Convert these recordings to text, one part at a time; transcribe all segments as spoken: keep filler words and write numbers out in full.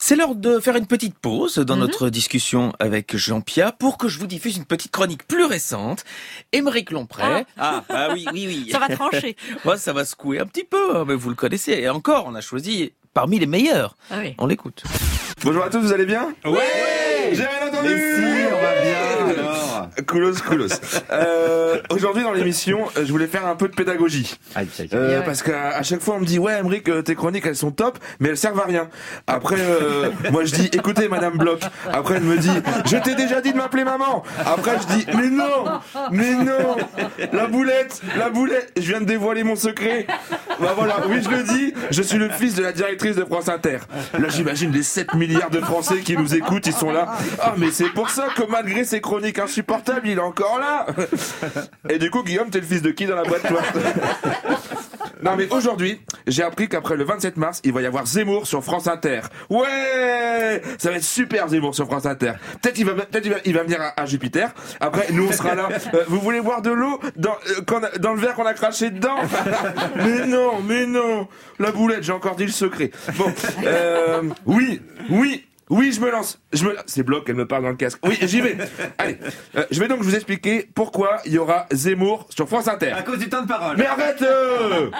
C'est l'heure de faire une petite pause dans Mhm. notre discussion avec Jean-Pierre pour que je vous diffuse une petite chronique plus récente. Aymeric Lompré. Ah, ah oui, oui, oui. Ça va trancher. Ouais, ça va secouer un petit peu, hein, mais vous le connaissez. Et encore, on a choisi parmi les meilleurs. Ah oui. On l'écoute. Bonjour à tous, vous allez bien? Ouais. J'ai rien entendu. Mais si, on va bien alors. Coolos, coolos. Euh, aujourd'hui dans l'émission, euh, je voulais faire un peu de pédagogie. Aïe, aïe, aïe. Euh, Ouais. Parce qu'à à chaque fois on me dit ouais Aymeric, euh, tes chroniques elles sont top, mais elles servent à rien. Après euh, moi je dis écoutez Madame Bloch. Après elle me dit je t'ai déjà dit de m'appeler maman. Après je dis mais non, mais non, la boulette, la boulette. Je viens de dévoiler mon secret. Bah voilà, oui je le dis, je suis le fils de la directrice de France Inter. Là j'imagine les sept milliards de Français qui nous écoutent, ils sont là. Ah mais c'est pour ça que malgré ses chroniques insupportables, il est encore là. Et du coup Guillaume, t'es le fils de qui dans la boîte toi? Non mais aujourd'hui, j'ai appris qu'après le vingt-sept mars, il va y avoir Zemmour sur France Inter. Ouais, ça va être super Zemmour sur France Inter. Peut-être il va, peut-être il va, il va venir à, à Jupiter. Après, nous on sera là. Euh, vous voulez boire de l'eau dans, euh, qu'on a- dans le verre qu'on a craché dedans? Mais non, mais non. La boulette, j'ai encore dit le secret. Bon, euh, oui, oui. Oui, je me lance. Je me... C'est Bloch, elle me parle dans le casque. Oui, j'y vais. Allez, euh, je vais donc vous expliquer pourquoi il y aura Zemmour sur France Inter. À cause du temps de parole. Mais arrête euh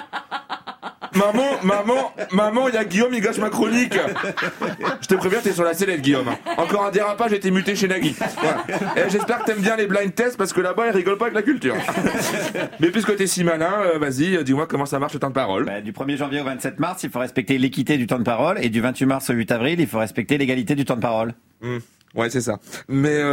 Maman, maman, maman, il y a Guillaume, il gâche ma chronique. Je te préviens, t'es sur la sellette, Guillaume. Encore un dérapage, j'ai été muté chez Nagui. Voilà. Et j'espère que t'aimes bien les blind tests, parce que là-bas, ils rigolent pas avec la culture. Mais puisque t'es si malin, euh, vas-y, euh, dis-moi comment ça marche le temps de parole. Bah, du premier janvier au vingt-sept mars, il faut respecter l'équité du temps de parole, et du vingt-huit mars au huit avril, il faut respecter l'égalité du temps de parole. Mmh. Ouais, c'est ça. Mais euh...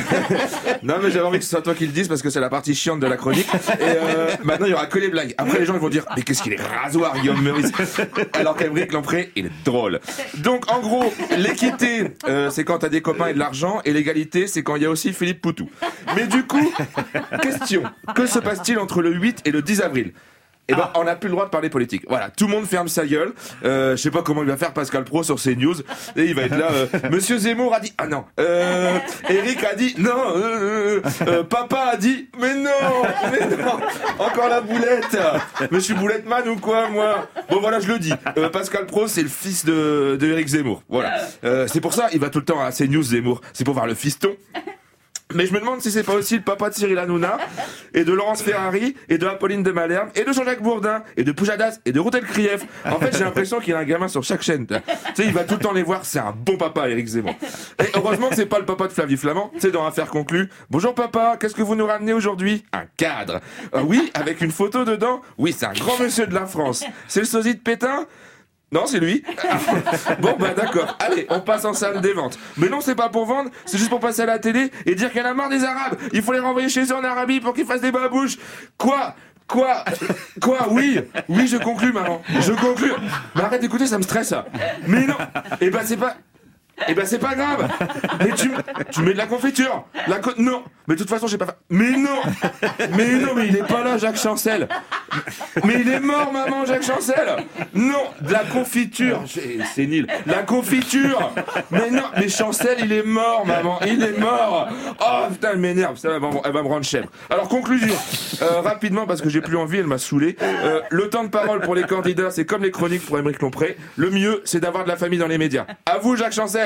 non, mais j'avais envie que ce soit toi qui le dise parce que c'est la partie chiante de la chronique. Et euh, maintenant, il y aura que les blagues. Après, les gens ils vont dire mais qu'est-ce qu'il est rasoir, Guillaume Meurice. Alors qu'Aymeric Lompré, il est drôle. Donc, en gros, l'équité, euh, c'est quand t'as des copains et de l'argent, et l'égalité, c'est quand il y a aussi Philippe Poutou. Mais du coup, question que se passe-t-il entre le huit et le dix avril? Eh ben, on n'a plus le droit de parler politique. Voilà, tout le monde ferme sa gueule. Euh, je sais pas comment il va faire Pascal Pro sur CNews. Et il va être là. Euh, Monsieur Zemmour a dit ah non. Euh, Eric a dit non. Euh, euh, euh, papa a dit mais non, mais non. Encore la boulette. Mais je suis bouletteman ou quoi moi? Bon voilà, je le dis. Euh, Pascal Pro, c'est le fils de, de Eric Zemmour. Voilà. Euh, c'est pour ça il va tout le temps à CNews Zemmour. C'est pour voir le fiston. Mais je me demande si c'est pas aussi le papa de Cyril Hanouna, et de Laurence Ferrari, et de Apolline de Malherbe, et de Jean-Jacques Bourdin, et de Pujadas, et de Routel Krief. En fait, j'ai l'impression qu'il a un gamin sur chaque chaîne. Tu sais, il va tout le temps les voir, c'est un bon papa, Éric Zemmour. Et heureusement que c'est pas le papa de Flavie Flamand, c'est dans Affaire conclue. Bonjour papa, qu'est-ce que vous nous ramenez aujourd'hui? Un cadre. Euh, oui, avec une photo dedans. Oui, c'est un grand monsieur de la France. C'est le sosie de Pétain? Non, c'est lui. Bon, bah d'accord. Allez, on passe en salle des ventes. Mais non, c'est pas pour vendre, c'est juste pour passer à la télé et dire qu'elle a marre des Arabes. Il faut les renvoyer chez eux en Arabie pour qu'ils fassent des babouches. Quoi? Quoi? Quoi? Oui, oui, je conclus, maman. Je conclus. Mais arrête d'écouter, ça me stresse. Mais non. Eh ben, c'est pas... Eh ben c'est pas grave. Mais tu, tu mets de la confiture. La co- non. Mais de toute façon j'ai pas fait. Mais non. Mais non, mais il est pas là, Jacques Chancel. Mais il est mort, maman, Jacques Chancel. Non, de la confiture. C'est c'est nul. La confiture. Mais non, mais Chancel il est mort, maman. Il est mort. Oh putain, elle m'énerve. Ça, elle va, elle va me rendre chèvre. Alors conclusion. Euh, rapidement parce que j'ai plus envie, elle m'a saoulé. Euh, le temps de parole pour les candidats, c'est comme les chroniques pour Aymeric Lompré. Le mieux, c'est d'avoir de la famille dans les médias. À vous, Jacques Chancel.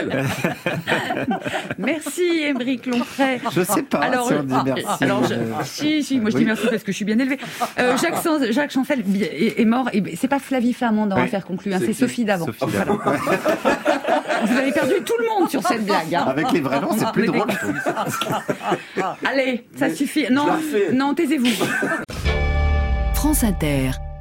Merci Aymeric Lompré. Je sais pas Alors, si on dit ah, merci. alors je- Euh, si, si, moi je dis oui. merci parce que je suis bien élevée. Euh, Jacques, San- Jacques Chancel est, est mort. Et c'est pas Flavie Flamand dans Oui. Affaire conclue, hein, C'est c'est qui? Sophie d'avant. Sophie d'avant. Ouais. Vous avez perdu tout le monde sur cette blague. Hein. Avec les vrais noms, c'est plus Mais- drôle. je trouve. Allez, ça suffit. Non, je la refais. non, taisez-vous. France Inter.